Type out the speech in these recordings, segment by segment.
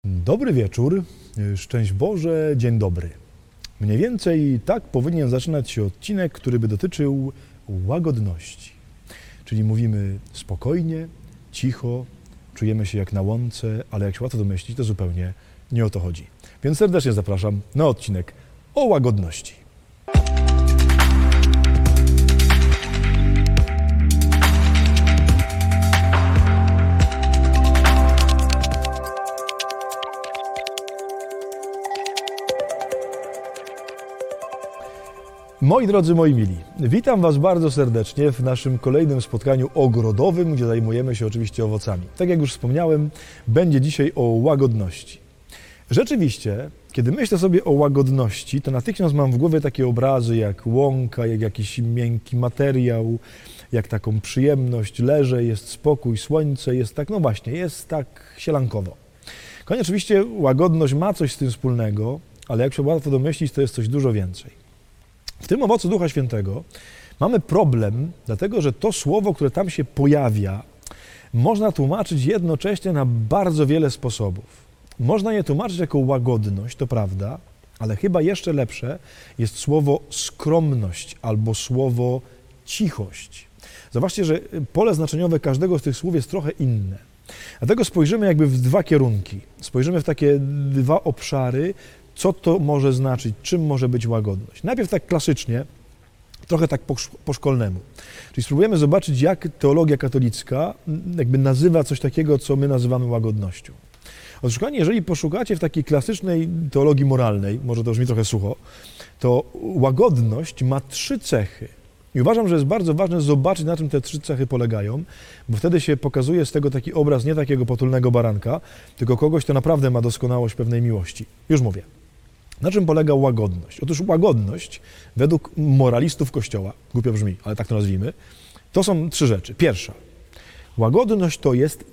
Dobry wieczór, szczęść Boże, dzień dobry. Mniej więcej tak powinien zaczynać się odcinek, który by dotyczył łagodności. Czyli mówimy spokojnie, cicho, czujemy się jak na łące, ale jak się łatwo domyślić, to zupełnie nie o to chodzi. Więc serdecznie zapraszam na odcinek o łagodności. Moi drodzy, moi mili, witam Was bardzo serdecznie w naszym kolejnym spotkaniu ogrodowym, gdzie zajmujemy się oczywiście owocami. Tak jak już wspomniałem, będzie dzisiaj o łagodności. Rzeczywiście, kiedy myślę sobie o łagodności, to natychmiast mam w głowie takie obrazy jak łąka, jak jakiś miękki materiał, jak taką przyjemność, leżę, jest spokój, słońce, jest tak, no właśnie, jest tak sielankowo. Koniecznie oczywiście łagodność ma coś z tym wspólnego, ale jak się łatwo domyślić, to jest coś dużo więcej. W tym owocu Ducha Świętego mamy problem, dlatego że to słowo, które tam się pojawia, można tłumaczyć jednocześnie na bardzo wiele sposobów. Można je tłumaczyć jako łagodność, to prawda, ale chyba jeszcze lepsze jest słowo skromność albo słowo cichość. Zobaczcie, że pole znaczeniowe każdego z tych słów jest trochę inne. Dlatego spojrzymy jakby w dwa kierunki. Spojrzymy w takie dwa obszary, co to może znaczyć, czym może być łagodność. Najpierw tak klasycznie, trochę tak po szkolnemu. Czyli spróbujemy zobaczyć, jak teologia katolicka jakby nazywa coś takiego, co my nazywamy łagodnością. Otóż, jeżeli poszukacie w takiej klasycznej teologii moralnej, może to brzmi trochę sucho, to łagodność ma 3 cechy. I uważam, że jest bardzo ważne zobaczyć, na czym te 3 cechy polegają, bo wtedy się pokazuje z tego taki obraz nie takiego potulnego baranka, tylko kogoś, kto naprawdę ma doskonałość pewnej miłości. Już mówię. Na czym polega łagodność? Otóż łagodność, według moralistów Kościoła, głupio brzmi, ale tak to nazwijmy, to są 3 rzeczy. Pierwsza, łagodność to jest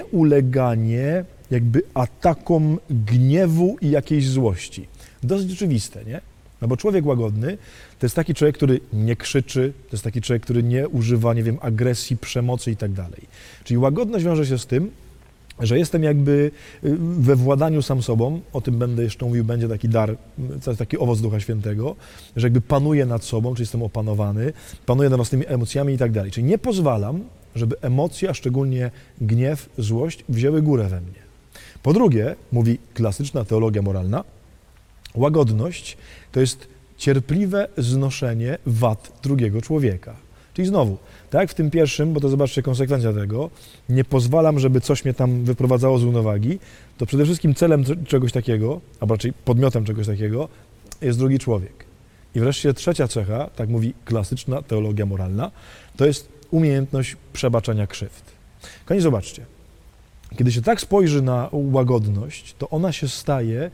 nieuleganie jakby atakom gniewu i jakiejś złości. Dosyć oczywiste, nie? No bo człowiek łagodny to jest taki człowiek, który nie krzyczy, to jest taki człowiek, który nie używa, nie wiem, agresji, przemocy i tak dalej. Czyli łagodność wiąże się z tym, że jestem jakby we władaniu sam sobą, o tym będę jeszcze mówił, będzie taki dar, taki owoc Ducha Świętego, że jakby panuję nad sobą, czyli jestem opanowany, panuję nad własnymi emocjami i tak dalej. Czyli nie pozwalam, żeby emocje, a szczególnie gniew, złość wzięły górę we mnie. Po drugie, mówi klasyczna teologia moralna, łagodność to jest cierpliwe znoszenie wad drugiego człowieka. Czyli znowu, tak jak w tym pierwszym, bo to zobaczcie konsekwencja tego, nie pozwalam, żeby coś mnie tam wyprowadzało z równowagi, to przede wszystkim celem czegoś takiego, albo raczej podmiotem czegoś takiego jest drugi człowiek. I wreszcie trzecia cecha, tak mówi klasyczna teologia moralna, to jest umiejętność przebaczania krzywd. Kochani, zobaczcie, kiedy się tak spojrzy na łagodność, to ona się staje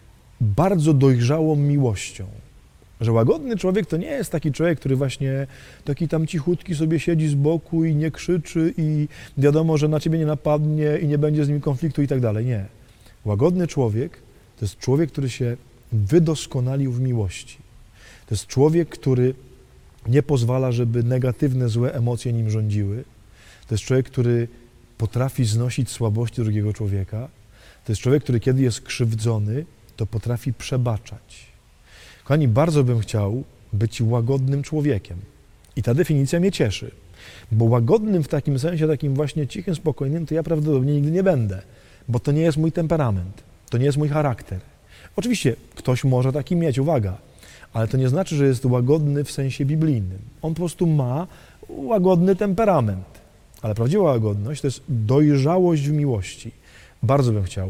bardzo dojrzałą miłością. Że łagodny człowiek to nie jest taki człowiek, który właśnie taki tam cichutki sobie siedzi z boku i nie krzyczy i wiadomo, że na ciebie nie napadnie i nie będzie z nim konfliktu i tak dalej. Nie. Łagodny człowiek to jest człowiek, który się wydoskonalił w miłości. To jest człowiek, który nie pozwala, żeby negatywne, złe emocje nim rządziły. To jest człowiek, który potrafi znosić słabości drugiego człowieka. To jest człowiek, który kiedy jest krzywdzony, to potrafi przebaczać. Kochani, bardzo bym chciał być łagodnym człowiekiem. I ta definicja mnie cieszy. Bo łagodnym w takim sensie, takim właśnie cichym, spokojnym, to ja prawdopodobnie nigdy nie będę. Bo to nie jest mój temperament. To nie jest mój charakter. Oczywiście ktoś może taki mieć, uwaga, ale to nie znaczy, że jest łagodny w sensie biblijnym. On po prostu ma łagodny temperament. Ale prawdziwa łagodność to jest dojrzałość w miłości. Bardzo bym chciał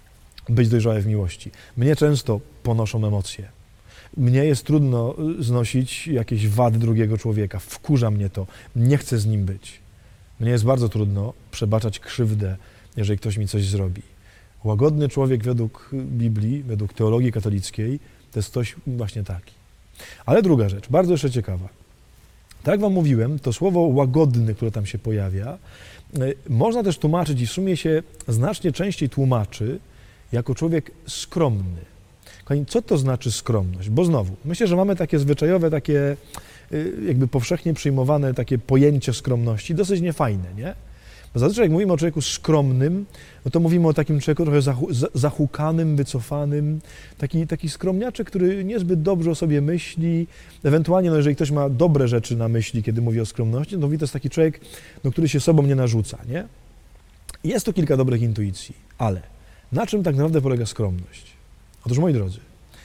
być dojrzały w miłości. Mnie często ponoszą emocje. Mnie jest trudno znosić jakieś wady drugiego człowieka. Wkurza mnie to. Nie chcę z nim być. Mnie jest bardzo trudno przebaczać krzywdę, jeżeli ktoś mi coś zrobi. Łagodny człowiek według Biblii, według teologii katolickiej, to jest ktoś właśnie taki. Ale druga rzecz, bardzo jeszcze ciekawa. Tak jak wam mówiłem, to słowo łagodny, które tam się pojawia, można też tłumaczyć i w sumie się znacznie częściej tłumaczy jako człowiek skromny. Kochani, co to znaczy skromność? Bo znowu, myślę, że mamy takie zwyczajowe, takie jakby powszechnie przyjmowane takie pojęcie skromności, dosyć niefajne, nie? Bo zazwyczaj jak mówimy o człowieku skromnym, no to mówimy o takim człowieku trochę zahukanym, wycofanym, taki skromniaczek, który niezbyt dobrze o sobie myśli, ewentualnie, no jeżeli ktoś ma dobre rzeczy na myśli, kiedy mówi o skromności, no to mówi, to jest taki człowiek, no, który się sobą nie narzuca, nie? Jest tu kilka dobrych intuicji, ale na czym tak naprawdę polega skromność? Otóż, moi drodzy,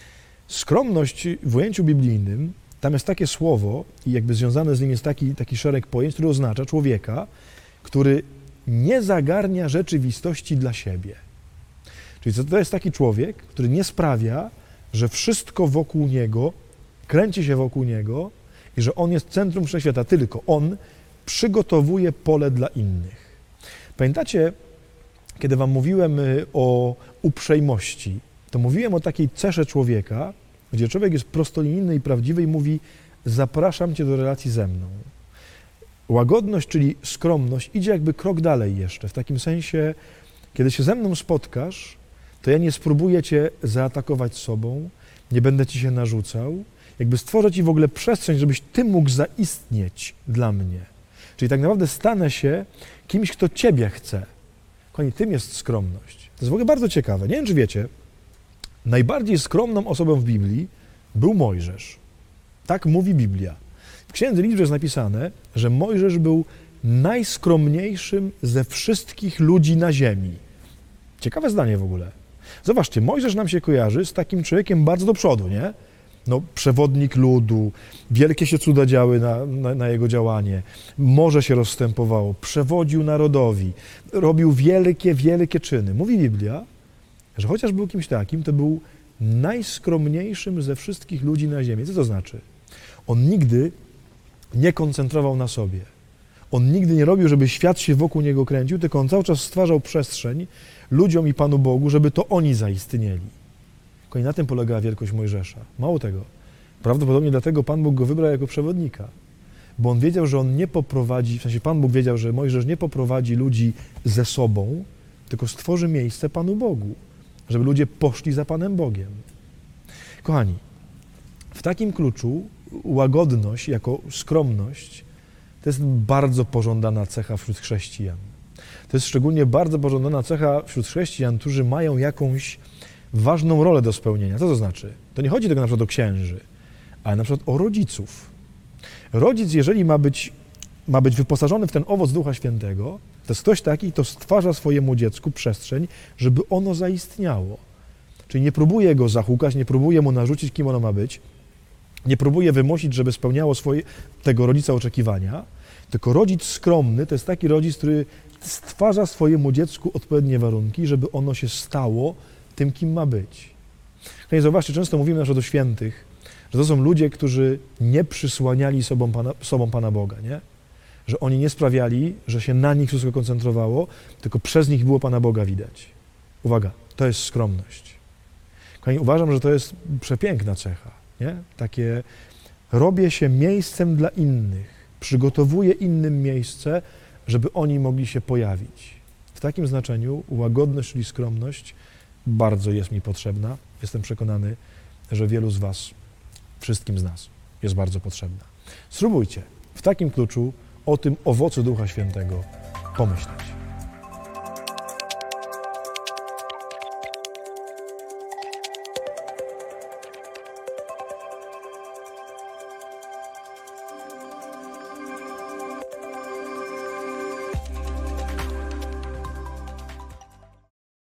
skromność w ujęciu biblijnym, tam jest takie słowo i jakby związane z nim jest taki szereg pojęć, który oznacza człowieka, który nie zagarnia rzeczywistości dla siebie. Czyli to jest taki człowiek, który nie sprawia, że wszystko wokół niego kręci się wokół niego i że on jest centrum wszechświata, tylko on przygotowuje pole dla innych. Pamiętacie, kiedy wam mówiłem o uprzejmości, to mówiłem o takiej cesze człowieka, gdzie człowiek jest prostolinijny i prawdziwy i mówi: zapraszam cię do relacji ze mną. Łagodność, czyli skromność, idzie jakby krok dalej jeszcze, w takim sensie, kiedy się ze mną spotkasz, to ja nie spróbuję cię zaatakować sobą, nie będę ci się narzucał, jakby stworzę ci w ogóle przestrzeń, żebyś ty mógł zaistnieć dla mnie. Czyli tak naprawdę stanę się kimś, kto ciebie chce. Kochani, tym jest skromność. To jest w ogóle bardzo ciekawe. Nie wiem, czy wiecie, najbardziej skromną osobą w Biblii był Mojżesz. Tak mówi Biblia. W Księdze Liczb jest napisane, że Mojżesz był najskromniejszym ze wszystkich ludzi na ziemi. Ciekawe zdanie w ogóle. Zobaczcie, Mojżesz nam się kojarzy z takim człowiekiem bardzo do przodu, nie? No, przewodnik ludu, wielkie się cuda działy na jego działanie, morze się rozstępowało, przewodził narodowi, robił wielkie czyny. Mówi Biblia, że chociaż był kimś takim, to był najskromniejszym ze wszystkich ludzi na ziemi. Co to znaczy? On nigdy nie koncentrował na sobie. On nigdy nie robił, żeby świat się wokół niego kręcił, tylko on cały czas stwarzał przestrzeń ludziom i Panu Bogu, żeby to oni zaistnieli. I na tym polegała wielkość Mojżesza. Mało tego. Prawdopodobnie dlatego Pan Bóg go wybrał jako przewodnika. Bo on wiedział, że on nie poprowadzi, w sensie Pan Bóg wiedział, że Mojżesz nie poprowadzi ludzi ze sobą, tylko stworzy miejsce Panu Bogu, żeby ludzie poszli za Panem Bogiem. Kochani, w takim kluczu łagodność jako skromność to jest bardzo pożądana cecha wśród chrześcijan. To jest szczególnie bardzo pożądana cecha wśród chrześcijan, którzy mają jakąś ważną rolę do spełnienia. Co to znaczy? To nie chodzi tylko na przykład o księży, ale na przykład o rodziców. Rodzic, jeżeli ma być wyposażony w ten owoc Ducha Świętego, to jest ktoś taki, kto stwarza swojemu dziecku przestrzeń, żeby ono zaistniało. Czyli nie próbuje go zahukać, nie próbuje mu narzucić, kim ono ma być, nie próbuje wymusić, żeby spełniało tego rodzica oczekiwania, tylko rodzic skromny to jest taki rodzic, który stwarza swojemu dziecku odpowiednie warunki, żeby ono się stało tym, kim ma być. No zauważcie, często mówimy na przykład o świętych, że to są ludzie, którzy nie przysłaniali sobą Pana Boga, nie? Że oni nie sprawiali, że się na nich wszystko koncentrowało, tylko przez nich było Pana Boga widać. Uwaga, to jest skromność. Kochani, uważam, że to jest przepiękna cecha, nie? Takie robię się miejscem dla innych, przygotowuję innym miejsce, żeby oni mogli się pojawić. W takim znaczeniu łagodność, czyli skromność, bardzo jest mi potrzebna. Jestem przekonany, że wielu z was, wszystkim z nas jest bardzo potrzebna. Spróbujcie w takim kluczu o tym owocu Ducha Świętego pomyśleć.